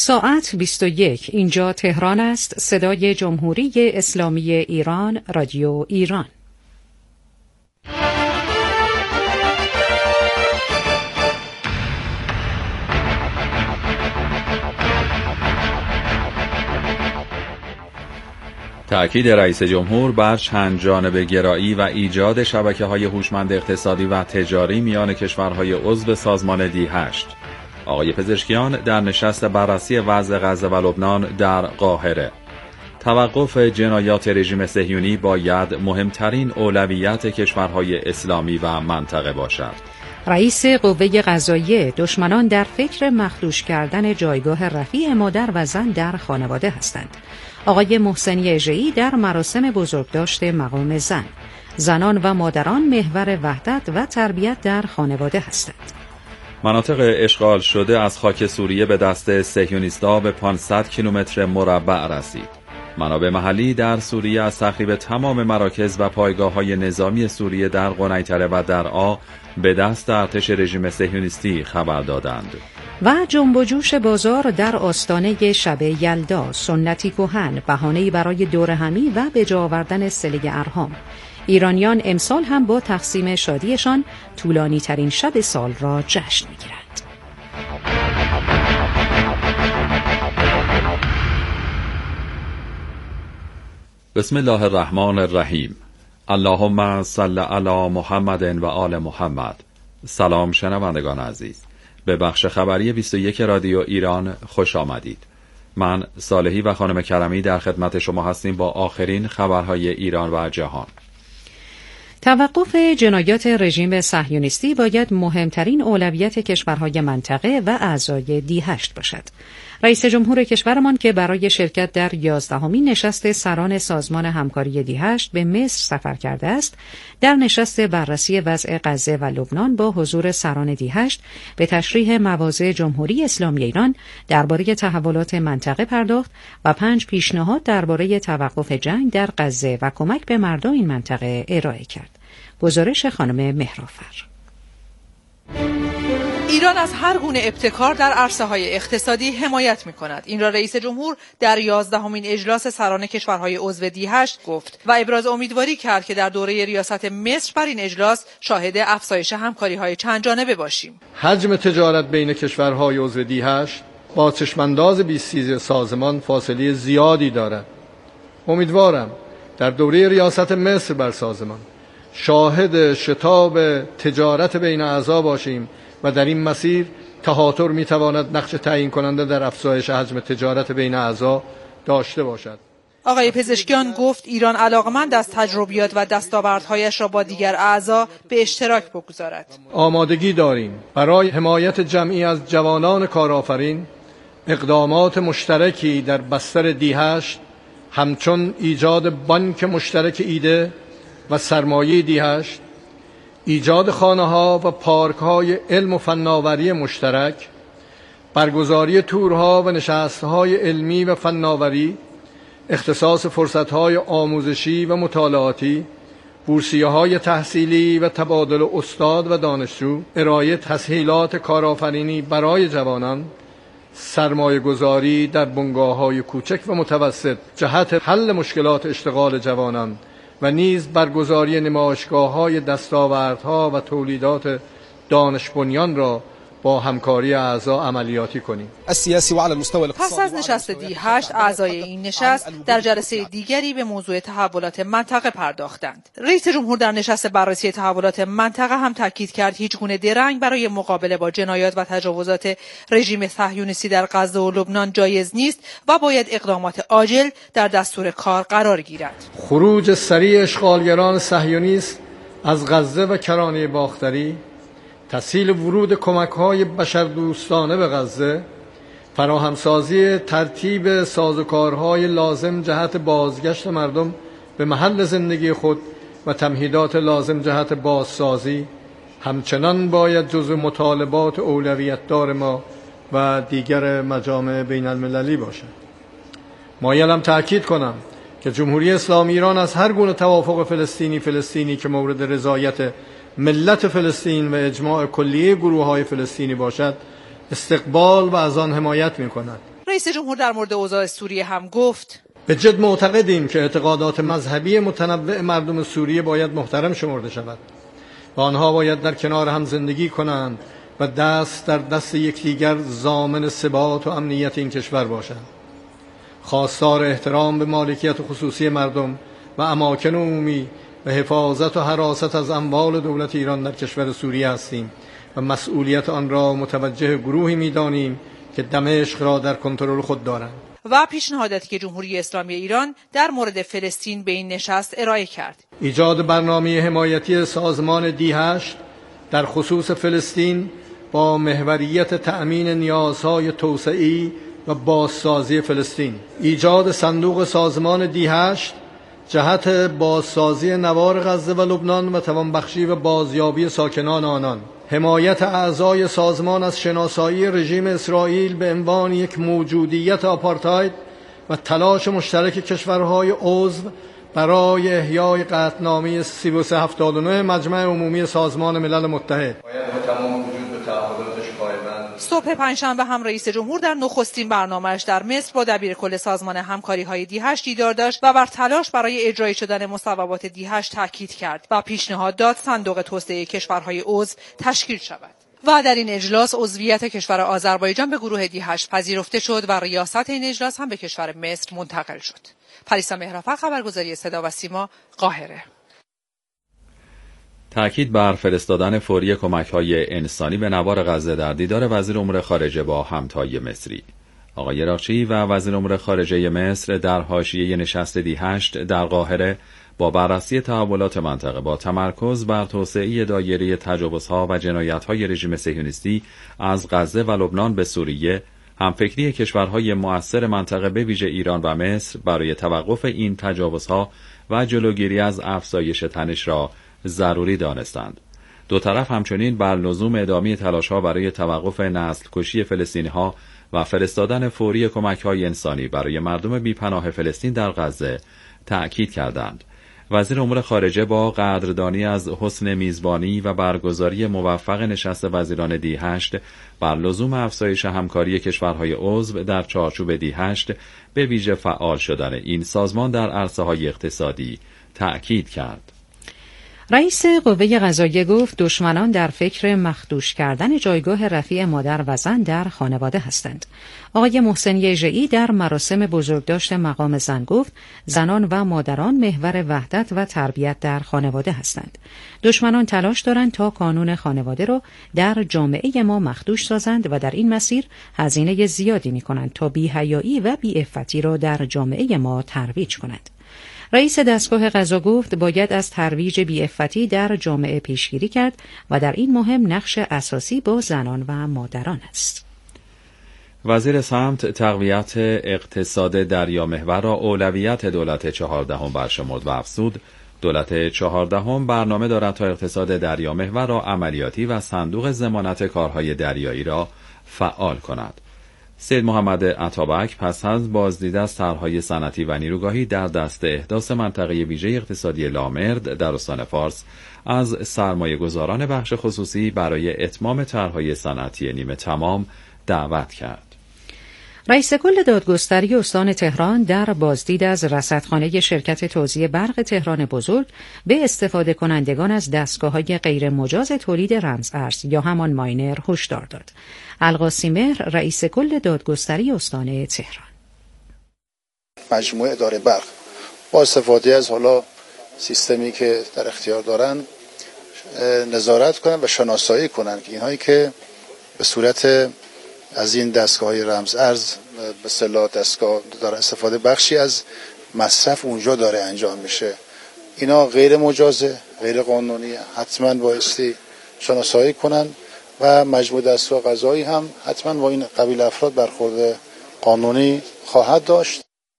ساعت 21. اینجا تهران است. صدای جمهوری اسلامی ایران، رادیو ایران. تأکید رئیس جمهور بر چند جانبه گرایی و ایجاد شبکه‌های هوشمند اقتصادی و تجاری میان کشورهای عضو سازمان دی8. آقای پزشکیان در نشست بررسی وضع غزه و لبنان در قاهره. توقف جنایات رژیم صهیونی باید مهمترین اولویت کشورهای اسلامی و منطقه باشد. رئیس قوه قضاییه: دشمنان در فکر مخدوش کردن جایگاه رفیع مادر و زن در خانواده هستند. آقای محسنی اژه‌ای در مراسم بزرگداشت مقام زن: زنان و مادران محور وحدت و تربیت در خانواده هستند. مناطق اشغال شده از خاک سوریه به دست صهیونیست‌ها به 500 کیلومتر مربع رسید. منابع محلی در سوریه از تخریب تمام مراکز و پایگاه‌های نظامی سوریه در قنیطره و درعا به دست ارتش رژیم صهیونیستی خبر دادند. و جنب و جوش بازار در آستانه شب یلدا: سنتی کهن، بهانه‌ای برای دورهمی و به جا آوردن صله ارحام. ایرانیان امسال هم با تقسیم شادیشان طولانی ترین شب سال را جشن می‌گیرند. بسم الله الرحمن الرحیم. اللهم صل علی محمد و آل محمد. سلام شنوندگان عزیز، به بخش خبری 21 رادیو ایران خوش آمدید. من صالحی و خانم کرمی در خدمت شما هستیم با آخرین خبرهای ایران و جهان. توقف جنایات رژیم صهیونیستی باید مهمترین اولویت کشورهای منطقه و اعضای دی8 باشد. رئیس جمهور کشورمان که برای شرکت در 11مین نشست سران سازمان همکاری دی8 به مصر سفر کرده است، در نشست بررسی وضع غزه و لبنان با حضور سران دی8 به تشریح مواضع جمهوری اسلامی ایران درباره تحولات منطقه پرداخت و 5 پیشنهاد درباره توقف جنگ در غزه و کمک به مردم این منطقه ارائه کرد. گزارش خانم مهرافر. ایران از هر گونه ابتکار در عرصه‌های اقتصادی حمایت می‌کند. این را رئیس جمهور در 11مین اجلاس سران کشورهای عضو دی8 گفت و ابراز امیدواری کرد که در دوره ریاست مصر بر این اجلاس شاهد افزایش همکاری‌های چند جانبه باشیم. حجم تجارت بین کشورهای عضو دی8 با چشمانداز 2030 سازمان فاصله زیادی دارد. امیدوارم در دوره ریاست مصر بر سازمان شاهد شتاب تجارت بین اعضا باشیم و در این مسیر تهاتر میتواند نقش تعیین کننده در افزایش حجم تجارت بین اعضا داشته باشد. آقای پزشکیان گفت ایران علاقمند از تجربیات و دستاوردهایش را با دیگر اعضا به اشتراک بگذارد. آمادگی داریم برای حمایت جمعی از جوانان کارآفرین اقدامات مشترکی در بستر دی8 همچون ایجاد بانک مشترک ایده و سرمایه دی8، ایجاد خانه‌ها و پارک‌های علم و فناوری مشترک، برگزاری تورها و نشست‌های علمی و فناوری، اختصاص فرصت‌های آموزشی و مطالعاتی، بورسیه‌های تحصیلی و تبادل استاد و دانشجو، ارائه تسهیلات کارآفرینی برای جوانان، سرمایه‌گذاری در بنگاه‌های کوچک و متوسط جهت حل مشکلات اشتغال جوانان و نیز برگزاری نمایشگاه‌های دستاوردها و تولیدات دانش بنیان را با همکاری اعضا عملیاتی کنیم. پس از نشست دی8 اعضای این نشست در جلسه دیگری به موضوع تحولات منطقه پرداختند. رئیس جمهور در نشست بررسی تحولات منطقه هم تاکید کرد هیچ گونه درنگ برای مقابله با جنایات و تجاوزات رژیم صهیونیستی در غزه و لبنان جایز نیست و باید اقدامات عاجل در دستور کار قرار گیرد. خروج سریع اشغالگران صهیونیست از غزه و کرانه باختری، تسهیل ورود کمک‌های بشردوستانه به غزه، فراهمسازی ترتیب سازوکارهای لازم جهت بازگشت مردم به محل زندگی خود و تمهیدات لازم جهت بازسازی همچنان باید جزو مطالبات اولویت‌دار ما و دیگر مجامع بین المللی باشد. مایلم تأکید کنم که جمهوری اسلامی ایران از هر گونه توافق فلسطینی که مورد رضایت ملت فلسطین و اجماع کلیه گروه‌های فلسطینی باشد استقبال و از آن حمایت می‌کند. رئیس جمهور در مورد اوضاع سوریه هم گفت: به جد معتقدیم که اعتقادات مذهبی متنوع مردم سوریه باید محترم شمرده شود و آنها باید در کنار هم زندگی کنند و دست در دست یکدیگر ضامن ثبات و امنیت این کشور باشند. خواستار احترام به مالکیت خصوصی مردم و اماکن عمومی و حفاظت و حراست از اموال دولت ایران در کشور سوریه هستیم و مسئولیت آن را متوجه گروهی می‌دانیم که دمشق را در کنترل خود دارند. و پیشنهاداتی که جمهوری اسلامی ایران در مورد فلسطین به این نشست ارائه کرد: ایجاد برنامه حمایتی سازمان D8 در خصوص فلسطین با محوریت تأمین نیازهای توسعی و بازسازی فلسطین، ایجاد صندوق سازمان D8 جهت بازسازی نوار غزه و لبنان و توانبخشی و بازیابی ساکنان آنان، حمایت اعضای سازمان از شناسایی رژیم اسرائیل به عنوان یک موجودیت آپارتاید و تلاش مشترک کشورهای عضو برای احیای قطعنامه 3379 مجمع عمومی سازمان ملل متحد. صبح پنجشنبه هم رئیس جمهور در نخستین برنامه‌اش در مصر با دبیرکل سازمان همکاری‌های D8 دیدار داشت و بر تلاش برای اجرایی شدن مصوبات D8 تاکید کرد و پیشنهاد داد صندوق توسعه کشورهای عضو تشکیل شود. و در این اجلاس عضویت کشور آذربایجان به گروه D8 پذیرفته شد و ریاست این اجلاس هم به کشور مصر منتقل شد. پریسا مهرافر، خبرگزاری صدا و سیما، قاهره. تأکید بر فرستادن فوری کمک‌های انسانی به نوار غزه در دیدار وزیر امور خارجه با همتای مصری. آقای عراقچی و وزیر امور خارجه مصر در حاشیه نشست D8 در قاهره با بررسی تحولات منطقه با تمرکز بر توسعه دایره تجاوزها و جنایت‌های رژیم صهیونیستی از غزه و لبنان به سوریه، همفکری کشورهای مؤثر منطقه به ویژه ایران و مصر برای توقف این تجاوزها و جلوگیری از افزایش تنش را ضروری دانستند. دو طرف همچنین بر لزوم ادامه تلاش‌ها برای توقف نسل کشی فلسطینی‌ها و فرستادن فوری کمک‌های انسانی برای مردم بی‌پناه فلسطین در غزه تأکید کردند. وزیر امور خارجه با قدردانی از حسن میزبانی و برگزاری موفق نشست وزیران D8 بر لزوم افزایش همکاری کشورهای عضو در چارچوب D8 به ویژه فعال شدن این سازمان در عرصه‌های اقتصادی تأکید کرد. رئیس قوه قضاییه گفت دشمنان در فکر مخدوش کردن جایگاه رفیع مادر و زن در خانواده هستند. آقای محسن یژه‌ای در مراسم بزرگداشت مقام زن گفت زنان و مادران محور وحدت و تربیت در خانواده هستند. دشمنان تلاش دارند تا کانون خانواده را در جامعه ما مخدوش سازند و در این مسیر هزینه زیادی می‌کنند تا بی‌حیایی و بی‌عفتی را در جامعه ما ترویج کنند. رئیس دستگاه قضا گفت باید از ترویج بی‌عفتی در جامعه پیشگیری کرد و در این مهم نقش اساسی با زنان و مادران است. وزیر سمت تقویت اقتصاد دریامحور را اولویت دولت 14 برشمرد و افزود دولت 14 برنامه دارد تا اقتصاد دریامحور را عملیاتی و صندوق ضمانت کارهای دریایی را فعال کند. سید محمد عطابک پس از بازدید از طرح‌های صنعتی و نیروگاهی در دست احداث منطقه ویژه اقتصادی لامرد در استان فارس از سرمایه‌گذاران بخش خصوصی برای اتمام طرح‌های صنعتی نیمه تمام دعوت کرد. رئیس کل دادگستری استان تهران در بازدید از رصدخانه شرکت توزیع برق تهران بزرگ به استفاده کنندگان از دستگاه‌های غیر مجاز تولید رمزارز یا همان ماینر هشدار داد. القاسی مهر، رئیس کل دادگستری استان تهران: مجموعه اداره برق با استفاده از سیستمی که در اختیار دارن نظارت کنن و شناسایی کنن که اینهایی که به صورت از این دستگاه‌های رمزارز به اصطلاح دستگاه داره استفاده بخشی از مصرف اونجا داره انجام میشه، اینا غیر مجازه، غیر قانونی، حتما بایستی شناسایی کنن و مجموعه دستگاه قضایی هم حتما با این قبیل افراد برخورد قانونی خواهد داشت.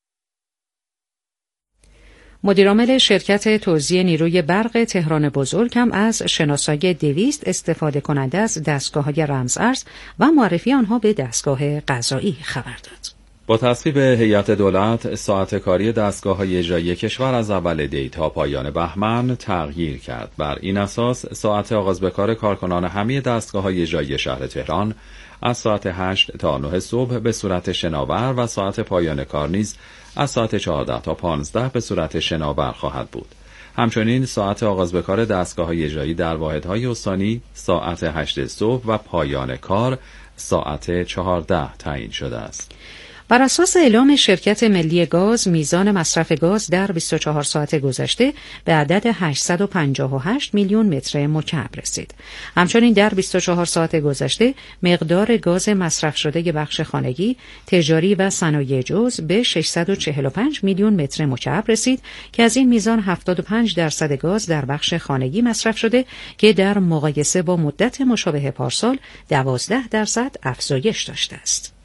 مدیرعامل شرکت توزیع نیروی برق تهران بزرگ هم از شناسایی 200 استفاده کننده از دستگاه‌های رمزارز و معرفی آنها به دستگاه قضایی خبر داد. با تصویب هیئت دولت، ساعت کاری دستگاه‌های اجرایی کشور از اول دی تا پایان بهمن تغییر کرد. بر این اساس ساعت آغاز به کار کارکنان همه دستگاه‌های اجرایی شهر تهران از ساعت 8 تا 9 صبح به صورت شناور و ساعت پایان کار نیز از ساعت 14 تا 15 به صورت شناور خواهد بود. همچنین ساعت آغاز به کار دستگاه‌های اجرایی در واحدهای استانی ساعت 8 صبح و پایان کار ساعت 14 تعیین شده است. بر اساس اعلام شرکت ملی گاز، میزان مصرف گاز در 24 ساعت گذشته به عدد 858 میلیون متر مکعب رسید. همچنین در 24 ساعت گذشته مقدار گاز مصرف شده بخش خانگی، تجاری و صنایع جز به 645 میلیون متر مکعب رسید که از این میزان 75% گاز در بخش خانگی مصرف شده که در مقایسه با مدت مشابه پارسال 12% افزایش داشته است.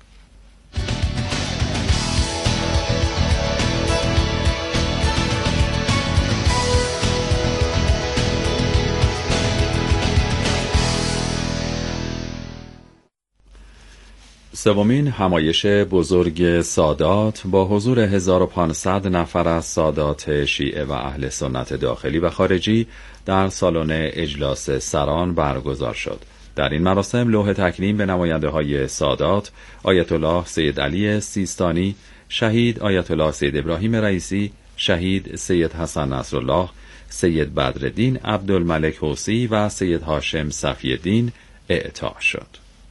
سومین همایش بزرگ سادات با حضور 1500 نفر از سادات شیعه و اهل سنت داخلی و خارجی در سالن اجلاس سران برگزار شد. در این مراسم لوح تکریم به نماینده‌های سادات، آیت الله سید علی سیستانی، شهید آیت الله سید ابراهیم رئیسی، شهید سید حسن نصرالله، سید بدرالدین عبدالملک حوثی و سید هاشم صفی الدین اعطا شد.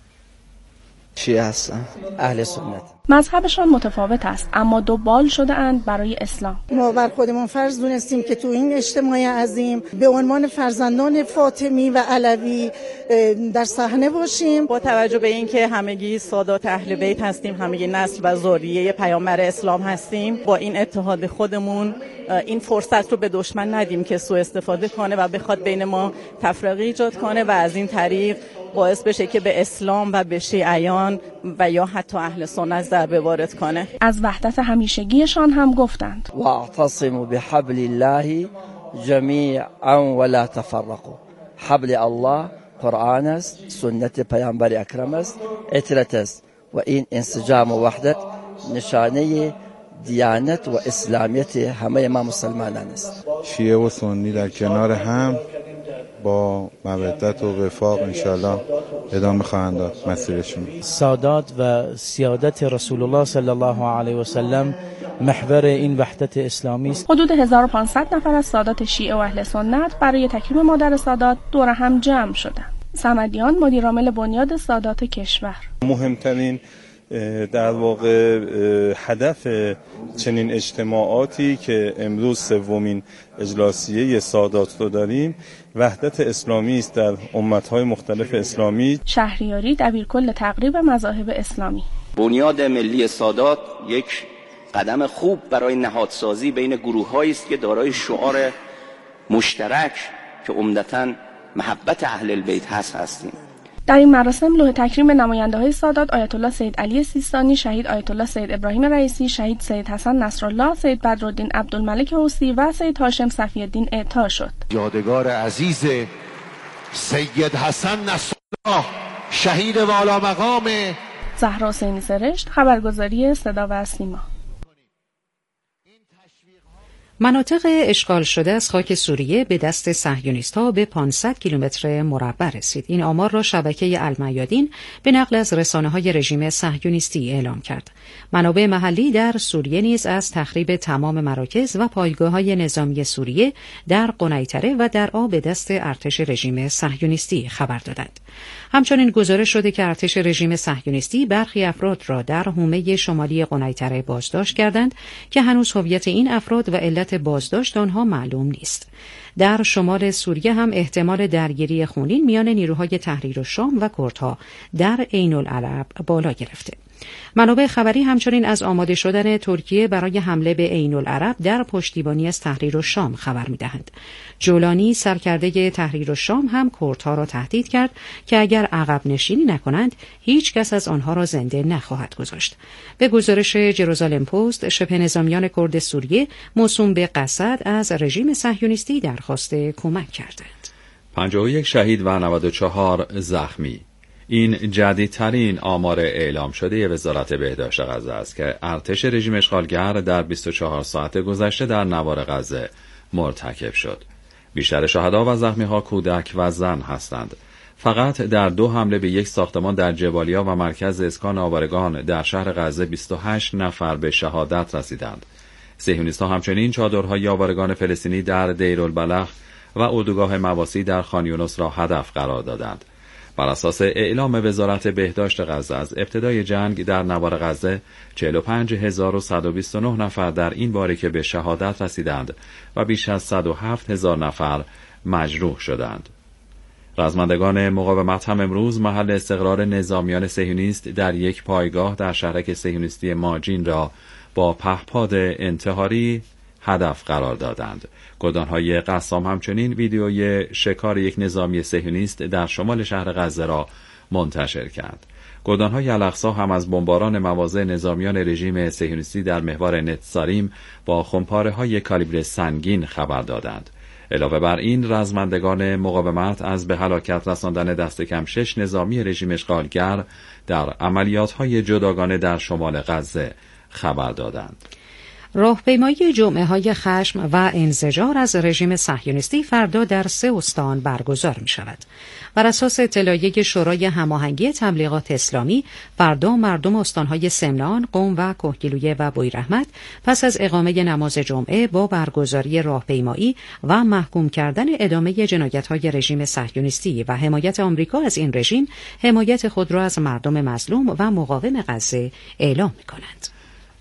شیعه هستن، اهل سنت. مذهبشان متفاوت است اما دو بال شده اند برای اسلام. ما بر خودمون فرض دونستیم که تو این اجتماع عظیم به عنوان فرزندان فاطمی و علوی در صحنه باشیم. با توجه به اینکه همگی سادات اهل بیت هستیم، همگی نسل و ذریه پیامبر اسلام هستیم، با این اتحاد خودمون این فرصت رو به دشمن ندیم که سوء استفاده کنه و بخواد بین ما تفرقه ایجاد کنه و از این طریق باعث بشه که به اسلام و به شیعیان و یا حتی اهل سنت ضربه وارد کنه. از وحدت همیشگیشان هم گفتند. واعتصموا بحبل الله جمیعا ولا تفرقوا. حبل الله قرآن است، سنت پیامبر اکرم است، اطرت است و این انسجام و وحدت نشانه دیانت و اسلامیت همه ما مسلمانان است. شیعه و سنی در کنار هم با مودت و وفاق انشالله ادامه خواهند داد مسیرشون. سادات و سیادت رسول الله صلی الله علیه و سلم محور این وحدت اسلامی است. حدود 1500 نفر از سادات شیعه و اهل سنت برای تکریم مادر سادات دور هم جمع شدند. صمدیان مدیرعامل بنیاد سادات کشور: مهمترین در واقع هدف چنین اجتماعاتی که امروز سومین اجلاسیه سادات رو داریم، وحدت اسلامی است در امت‌های مختلف اسلامی. شهریاری دبیرکل تقریب مذاهب اسلامی: بنیاد ملی سادات یک قدم خوب برای نهادسازی بین گروه‌هایی است که دارای شعار مشترک که عمدتاً محبت اهل البیت هستیم. در این مراسم لوح تکریم به نماینده‌های سادات آیت الله سید علی سیستانی، شهید آیت الله سید ابراهیم رئیسی، شهید سید حسن نصرالله، سید بدرالدین عبدالملک حوثی و سید هاشم صفی الدین اعطا شد. یادگار عزیز سید حسن نصرالله، شهید والا مقام. زهرا حسینی سرشت، خبرگزاری صدا و سیما. مناطق اشغال شده از خاک سوریه به دست صهیونیست‌ها به 500 کیلومتر مربع رسید. این آمار را شبکه المیادین به نقل از رسانه‌های رژیم صهیونیستی اعلام کرد. منابع محلی در سوریه نیز از تخریب تمام مراکز و پایگاه‌های نظامی سوریه در قنیطره و درعا به دست ارتش رژیم صهیونیستی خبر دادند. همچنین گزارش شده که ارتش رژیم صهیونیستی برخی افراد را در حومه شمالی قنیطره بازداشت کردند که هنوز هویت این افراد و علت بازداشت آنها معلوم نیست. در شمال سوریه هم احتمال درگیری خونین میان نیروهای تحریر الشام و کردها در عین العرب بالا گرفته. منابع خبری همچنین از آماده شدن ترکیه برای حمله به عین العرب در پشتیبانی از تحریر الشام خبر می‌دهند. جولانی سرکرده تحریر الشام هم کردها را تهدید کرد که اگر عقب نشینی نکنند هیچ کس از آنها را زنده نخواهد گذاشت. به گزارش جروزالم پست، شبه نظامیان کرد سوریه موسوم به قسد از رژیم صهیونیستی درخواست کمک کردند. 51 شهید و 94 زخمی. این جدیدترین آمار اعلام شده وزارت بهداشت غزه است که ارتش رژیم اشغالگر در 24 ساعت گذشته در نوار غزه مرتکب شد. بیشتر شهدا و زخمی‌ها کودک و زن هستند. فقط در 2 حمله به یک ساختمان در جبالیا و مرکز اسکان آوارگان در شهر غزه 28 نفر به شهادت رسیدند. صهیونیست‌ها همچنین چادرهای آوارگان فلسطینی در دیرالبلخ و اردوگاه مواسی در خان یونس را هدف قرار دادند. بر اساس اعلام وزارت بهداشت غزه از ابتدای جنگ در نوار غزه 45129 نفر در این باره که به شهادت رسیدند و بیش از 107000 نفر مجروح شدند. رزمندگان مقاومت هم امروز محل استقرار نظامیان صهیونیست در یک پایگاه در شهرک صهیونیستی ماجین را با پهپاد انتحاری هدف قرار دادند. گلدان‌های قسام همچنین ویدیوی شکار یک نظامی صهیونیست در شمال شهر غزه را منتشر کرد. گلدان‌های الاقصی هم از بمباران مواضع نظامیان رژیم صهیونیستی در محور نتساریم با خمپاره‌های کالیبر سنگین خبر دادند. علاوه بر این رزمندگان مقاومت از به هلاکت رساندن دست کم 6 نظامی رژیم اشغالگر در عملیات‌های جداگانه در شمال غزه خبر دادند. راهپیمایی جمعه‌های خشم و انزجار از رژیم صهیونیستی فردا در 3 استان برگزار می‌شود. بر اساس اطلاعیه شورای هماهنگی تبلیغات اسلامی، فردا مردم استان‌های سمنان، قم و کهگیلویه و بویراحمد پس از اقامه نماز جمعه با برگزاری راهپیمایی و محکوم کردن ادامه جنایت‌های رژیم صهیونیستی و حمایت آمریکا از این رژیم، حمایت خود را از مردم مظلوم و مقاوم غزه اعلام می‌کنند.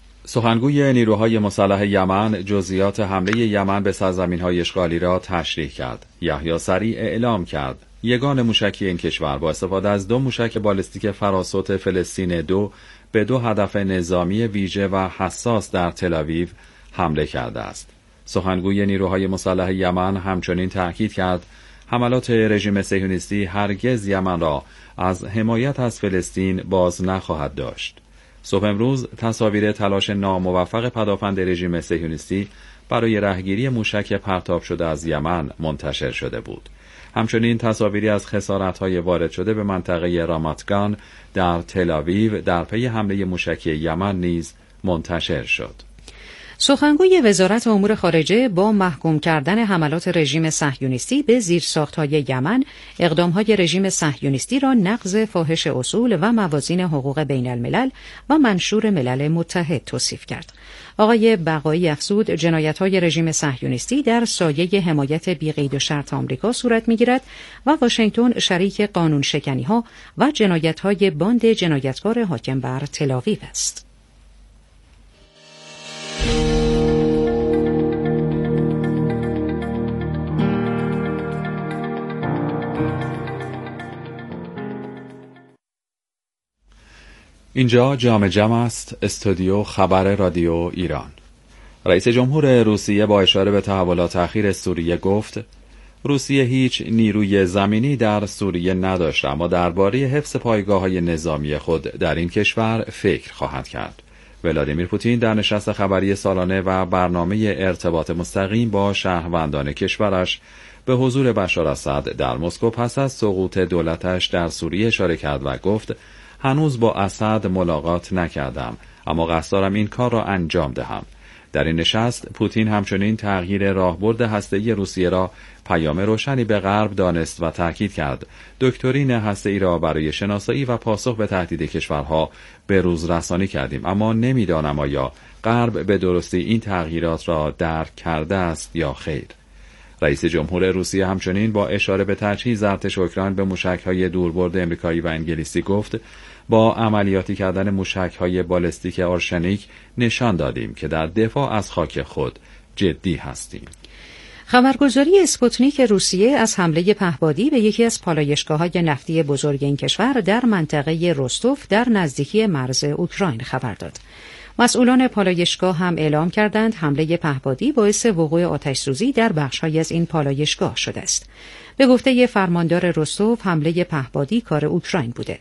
سخنگوی نیروهای مسلح یمن جزئیات حمله یمن به سرزمین‌های اشغالی را تشریح کرد. یحیی سریع اعلام کرد یگان موشکی این کشور با استفاده از 2 موشک بالستیک فراسوت فلسطین 2 به 2 هدف نظامی ویژه و حساس در تل‌آویو حمله کرده است. سخنگوی نیروهای مسلح یمن همچنین تأکید کرد حملات رژیم صهیونیستی هرگز یمن را از حمایت از فلسطین باز نخواهد داشت. صبح امروز تصاویر تلاش ناموفق پدافند رژیم صهیونیستی برای رهگیری موشک پرتاب شده از یمن منتشر شده بود. همچنین تصاویری از خسارت‌های وارد شده به منطقه راماتگان در تل‌آویو در پی حمله موشکی یمن نیز منتشر شد. سخنگوی وزارت امور خارجه با محکوم کردن حملات رژیم صهیونیستی به زیرساخت‌های یمن، اقدام‌های رژیم صهیونیستی را نقض فاحش اصول و موازین حقوق بین الملل و منشور ملل متحد توصیف کرد. آقای بقایی افزود جنایت‌های رژیم صهیونیستی در سایه حمایت بی‌قید و شرط آمریکا صورت می‌گیرد و واشنگتن شریک قانون شکنی‌ها و جنایت‌های باند جنایتکار حاکم بر تل‌آویو است. اینجا جام جم است، استودیو خبر رادیو ایران. رئیس جمهور روسیه با اشاره به تحولات اخیر سوریه گفت روسیه هیچ نیروی زمینی در سوریه نداشت، اما درباره حفظ پایگاه‌های نظامی خود در این کشور فکر خواهد کرد. ولادیمیر پوتین در نشست خبری سالانه و برنامه ارتباط مستقیم با شهروندان کشورش به حضور بشار اسد در مسکو پس از سقوط دولتش در سوریه اشاره کرد و گفت هنوز با اسد ملاقات نکردم، اما قصد دارم این کار را انجام دهم. در این نشست پوتین همچنین تغییر راهبرد هسته‌ای روسیه را پیام روشنی به غرب دانست و تاکید کرد دکترین هسته‌ای را برای شناسایی و پاسخ به تهدید کشورها به روز رسانی کردیم، اما نمیدانم آیا غرب به درستی این تغییرات را درک کرده است یا خیر. رئیس جمهور روسیه همچنین با اشاره به تجهیز ارتش اوکراین به موشک‌های دوربرد آمریکایی و انگلیسی گفت با عملیاتی کردن موشک‌های بالستیک آرشنیک نشان دادیم که در دفاع از خاک خود جدی هستیم. خبرگزاری اسپوتنیک روسیه از حمله پهپادی به یکی از پالایشگاه‌های نفتی بزرگ این کشور در منطقه رستوف در نزدیکی مرز اوکراین خبر داد. مسئولان پالایشگاه هم اعلام کردند حمله پهپادی باعث وقوع آتش‌سوزی در بخش‌هایی از این پالایشگاه شده است. به گفته فرماندار رستوف حمله پهپادی کار اوکراین بوده.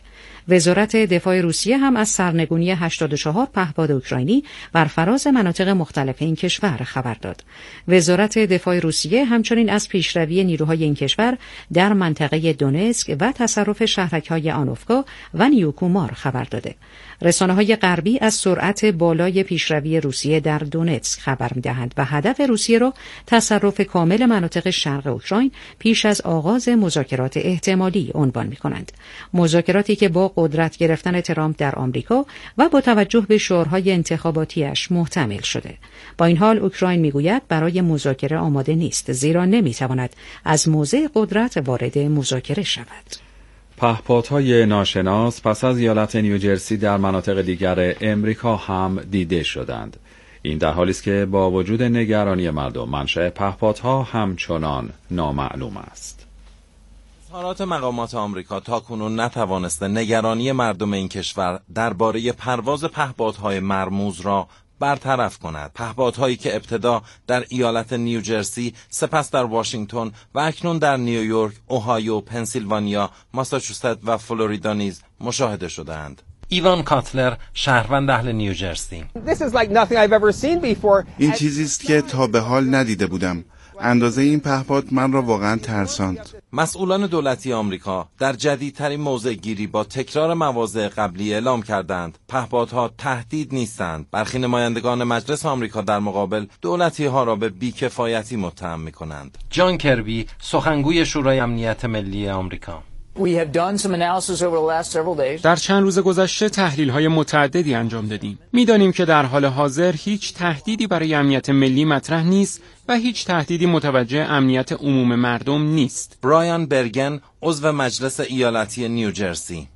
وزارت دفاع روسیه هم از سرنگونی 84 پهپاد اوکراینی بر فراز مناطق مختلف این کشور خبر داد. وزارت دفاع روسیه همچنین از پیشروی نیروهای این کشور در منطقه دونتسک و تصرف شهرک‌های آنوفکا و نیوکومار خبر داده. رسانه‌های غربی از سرعت بالای پیشروی روسیه در دونتسک خبر می‌دهند و هدف روسیه را تصرف کامل مناطق شرق اوکراین پیش از آغاز مذاکرات احتمالی عنوان می‌کنند. مذاکراتی که با قدرت گرفتن ترامپ در آمریکا و با توجه به شعارهای انتخاباتیش محتمل شده. با این حال اوکراین می‌گوید برای مذاکره آماده نیست، زیرا نمی‌تواند از موضع قدرت وارد مذاکره شود. پهپادهای ناشناس پس از ایالت نیوجرسی در مناطق دیگر امریکا هم دیده شدند. این در حالی است که با وجود نگرانی مردم، منشأ پهپادها همچنان نامعلوم است. اظهارات مقامات آمریکا تاکنون نتوانسته نگرانی مردم این کشور درباره پرواز پهپادهای مرموز را برطرف کند. پهپادهایی که ابتدا در ایالت نیوجرسی، سپس در واشنگتن و اکنون در نیویورک، اوهایو، پنسیلوانیا، ماساچوست و فلوریدا نیز مشاهده شده‌اند. ایوان کاتلر، شهروند اهل نیوجرسی: این چیزی است که تا به حال ندیده بودم. اندازه این پهپاد من را واقعا ترساند. مسئولان دولتی آمریکا در جدیدترین موضع گیری با تکرار مواضع قبلی اعلام کردند پهپادها تهدید نیستند. برخی نمایندگان مجلس آمریکا در مقابل دولتی ها را به بیکفایتی متهم می‌کنند. جان کربی، سخنگوی شورای امنیت ملی آمریکا: در چند روز گذشته تحلیل‌های متعددی انجام دادیم. می‌دانیم که در حال حاضر هیچ تهدیدی برای امنیت ملی مطرح نیست و هیچ تهدیدی متوجه امنیت عموم مردم نیست. برایان برگن، عضو مجلس ایالتی نیوجرسی: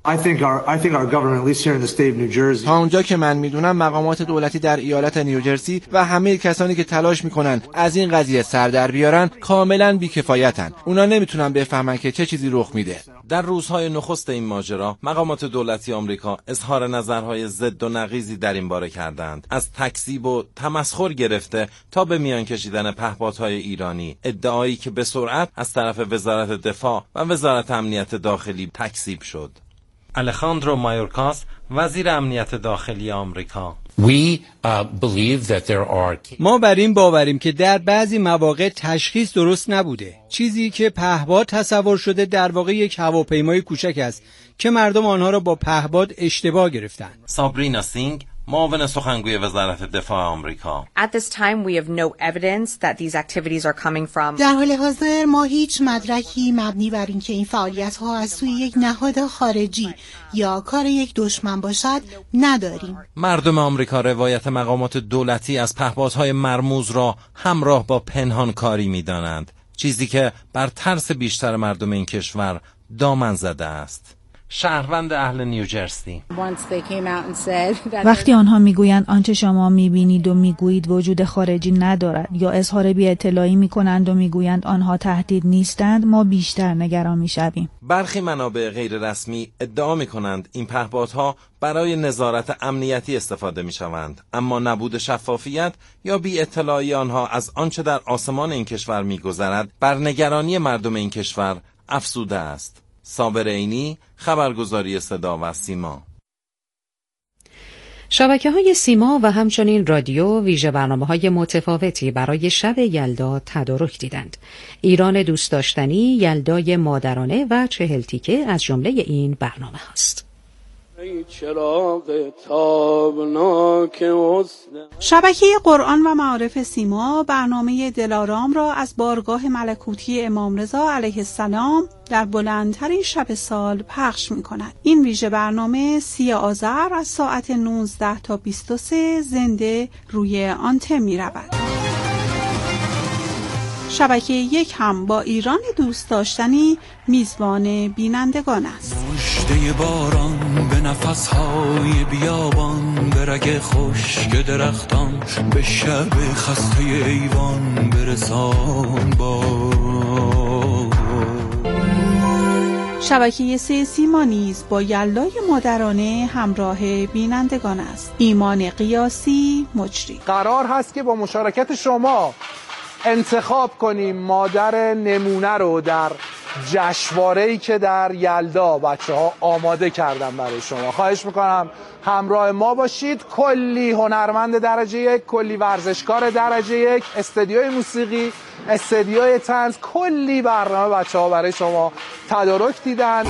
تا اونجا که من میدونم مقامات دولتی در ایالت نیوجرسی و همه کسانی که تلاش میکنن از این قضیه سر در بیارن کاملا بیکفایتن. اونا نمیتونن بفهمن که چه چیزی رخ میده. در روزهای نخست این ماجرا مقامات دولتی آمریکا اظهار نظرهای ضد و نقیضی در این باره کردند، از تکذیب و تمسخر گرفته تا به میان کشیدن پهپادهای ایرانی، ادعایی که به سرعت از طرف وزارت دفاع و وزارت امنیت داخلی تکذیب شد. الخاندرو مایورکاس، وزیر امنیت داخلی آمریکا: ما بر این باوریم که در بعضی مواقع تشخیص درست نبوده. چیزی که پهپاد تصور شده در واقع یک هواپیمای کوچک است که مردم آنها را با پهپاد اشتباه گرفتند. سابرینا سینگ، معاون سخنگوی وزارت دفاع آمریکا: در حال حاضر ما هیچ مدرکی مبنی بر اینکه این فعالیت‌ها از سوی یک نهاد خارجی یا کار یک دشمن باشد نداریم. مردم آمریکا روایت مقامات دولتی از پهپادهای مرموز را همراه با پنهانکاری می‌دانند، چیزی که بر ترس بیشتر مردم این کشور دامن زده است. شهروند اهل نیوجرسی: وقتی آنها میگویند آنچه شما میبینید و میگویید وجود خارجی ندارد یا اظهار بی‌اطلاعی میکنند و میگویند آنها تهدید نیستند، ما بیشتر نگران میشویم. برخی منابع غیر رسمی ادعا میکنند این پهپادها برای نظارت امنیتی استفاده میشوند، اما نبود شفافیت یا بی‌اطلاعی آنها از آنچه در آسمان این کشور میگذرد بر نگرانی مردم این کشور افزوده است. صابر عینی، خبرگزاری صدا و سیما. شبکه‌های سیما و همچنین رادیو ویژه برنامه‌های متفاوتی برای شب یلدا تدارک دیدند. ایران دوست داشتنی، یلدای مادرانه و 40 تیکه از جمله این برنامه هاست. شبکه قرآن و معارف سیما برنامه دلارام را از بارگاه ملکوتی امام رضا علیه السلام در بلندترین شب سال پخش می کند. این ویژه برنامه 30 آذر از ساعت 19 تا 23 زنده روی آنتن می رود. شبکه یک هم با ایران دوست داشتنی میزبان بینندگان است. مژده باران به نفسهای بیابان، به رگ خشک درختان، به شب خسته ایوان برسان باد. شبکه 3 سیما نیز با یلدای مادرانه همراه بینندگان است. ایمان قیاسی مجری. قرار هست که با مشارکت شما انتخاب کنیم مادر نمونه رو در جشنواره‌ای که در یلدا بچه‌ها آماده کردن برای شما. خواهش میکنم همراه ما باشید. کلی هنرمند درجه یک، کلی ورزشکار درجه یک، استدیوی موسیقی، استدیوی طنز، کلی برنامه بچه‌ها برای شما تدارک دیدن.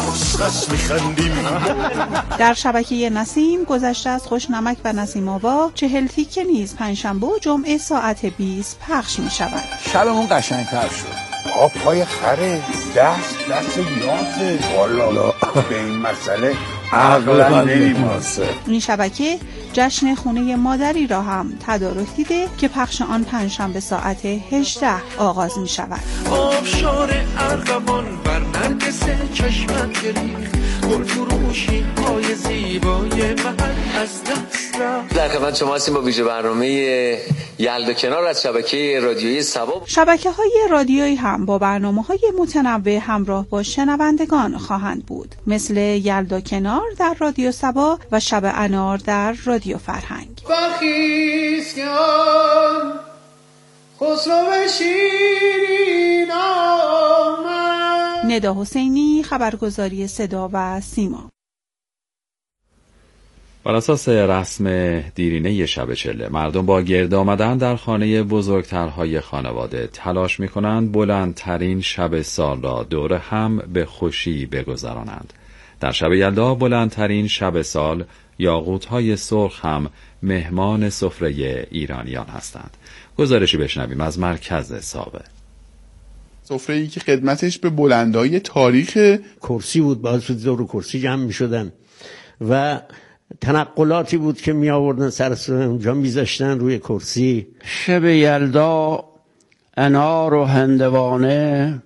در شبکه نسیم گذشته از خوشنمک و نسیم آوا 40 تیکه نیز پنجشنبه و جمعه ساعت 20 پخش می شود. شبمون قشنگتر شد. پای خره، دست یافه. والا به این مسئله عقلا نمی‌ماسه. این شبکه جشن خونه مادری را هم تدارک دیده که پخش آن پنجشنبه ساعت 18 آغاز می شود. آبشار ارغوان بر نرگس چشمت گریخت، گل فروشی های زیبای محل از دست رفت. در خدمت شما هستیم با ویژه برنامه یلدا کنار از شبکه رادیویی سبا. شبکه‌های رادیویی هم با برنامه‌های متنوع همراه با شنوندگان خواهند بود، مثل یلدا کنار در رادیو سبا و شب انار در رادیو فرهنگ. بخیسکان خسرو شیرین آمد. ندا حسینی، خبرگزاری صدا و سیما. بر اساس رسم دیرینه شب چله، مردم با گرد آمدن در خانه بزرگترهای خانواده تلاش می‌کنند بلندترین شب سال را دور هم به خوشی بگذرانند. در شب یلدا بلندترین شب سال، یاقوت‌های سرخ هم مهمان سفره ایرانیان هستند. گزارشی بشنویم از مرکز سابه. سفره‌ای که خدمتش به بلندای تاریخ کرسی بود، باعث بود دور کرسی جمع می‌شدن و تنقلاتی بود که می آوردن سر اونجا میذاشتن روی کرسی. شب یلدا انار و هندوانه،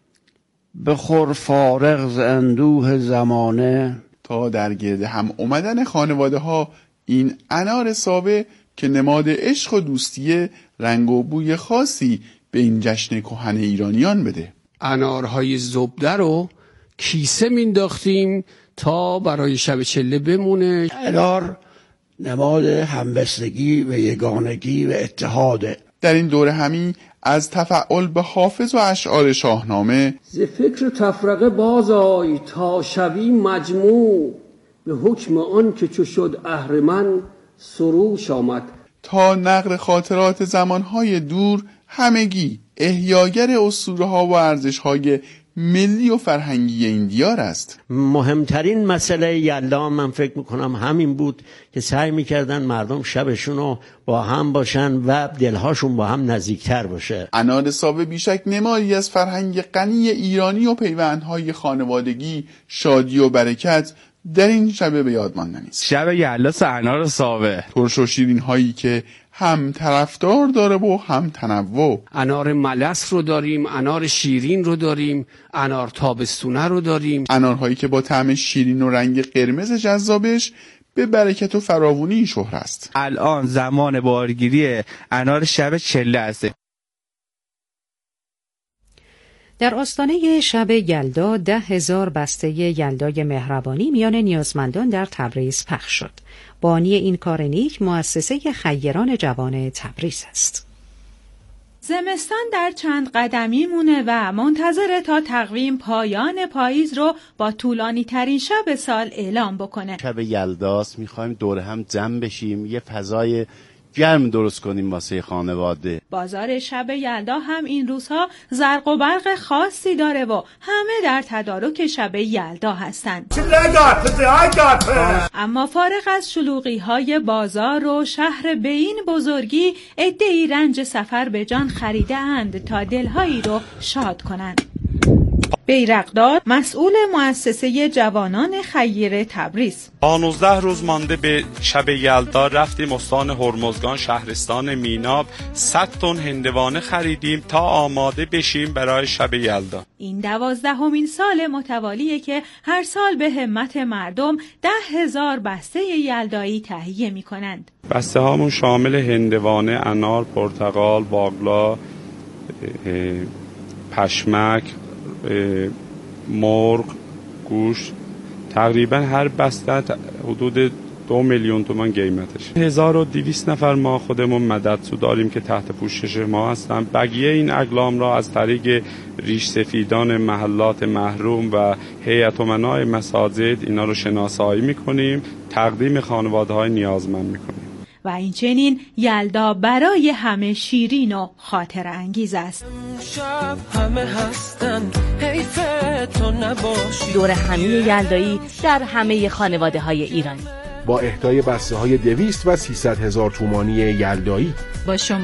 بخور فارغ ز اندوه زمانه. تا در گرد هم اومدن خانواده ها این انار سابه که نماد عشق و دوستی، رنگ و بوی خاصی به این جشن کهن ایرانیان بده. انارهای زبده رو کیسه مینداختیم تا برای شب چله بمونه. انار نماد همبستگی و یگانگی و اتحاده. در این دوره همی از تفعل به حافظ و اشعار شاهنامه، ز فکر تفرقه بازآی تا شوی مجموع، به حکم آن که چو شد اهرمن سروش آمد، تا نقل خاطرات زمانهای دور، همگی احیاگر اسطوره‌ها و ارزش‌های ملی و فرهنگی این دیار است. مهمترین مسئله یلدا من فکر میکنم همین بود که سعی میکردن مردم شبشونو با هم باشن و دلهاشون با هم نزدیکتر باشه. انار سابه بیشک نمادی از فرهنگ غنی ایرانی و پیوندهای خانوادگی، شادی و برکت در این شب به یاد ماندنی است. شب یلدا انار سابه، ترش و شیرین هایی که هم طرفدار داره و هم تنوع. انار ملس رو داریم، انار شیرین رو داریم، انار تابستونه رو داریم. انارهایی که با طعم شیرین و رنگ قرمز جذابش به برکت و فراوانی شهر است. الان زمان بارگیری انار شب چله است. در آستانه شب یلدا 10,000 بسته یلدای مهربانی میان نیازمندان در تبریز پخش شد. بانی این کار نیک مؤسسه خیران جوان تبریز است. زمستان در چند قدمی مونه و منتظر تا تقویم پایان پاییز رو با طولانی ترین شب سال اعلام بکنه. شب یلداست، میخوایم دور هم جمع بشیم، یه فضای گرم درست کنیم واسه خانواده. بازار شب یلدا هم این روزها زرق و برق خاصی داره و همه در تدارک شب یلدا هستن. اما فارغ از شلوغی‌های بازار و شهر به این بزرگی، عده‌ای رنج سفر به جان خریده اند تا دلهایی رو شاد کنند. بیرقدار مسئول مؤسسه جوانان خیر تبریز: 19 روز مانده به شب یلدا رفتیم استان هرمزگان شهرستان میناب، 100 تن هندوانه خریدیم تا آماده بشیم برای شب یلدا. این 12مین سال متوالیه که هر سال به همت مردم 10,000 بسته یلدایی تهیه می کنند. بسته هامون شامل هندوانه، انار، پرتقال، باقلا، پشمک، مرغ، گوشت، تقریبا هر بسته حدود 2 میلیون تومان قیمتش. 1200 نفر ما خودمون مددسو داریم که تحت پوشش ما هستن. بقیه این اقلام را از طریق ریش سفیدان محلات محروم و هیئت امنای مساجد اینا رو شناسایی میکنیم، تقدیم خانواده‌های نیازمند میکنیم. و این چنین یلدا برای همه شیرین و خاطر انگیز است. شب همه هستن حیف تو نباشی. دور همی یلدایی در همه خانواده های ایرانی با اهدای بسته های 200 و 300 هزار تومانی یلدایی. با شما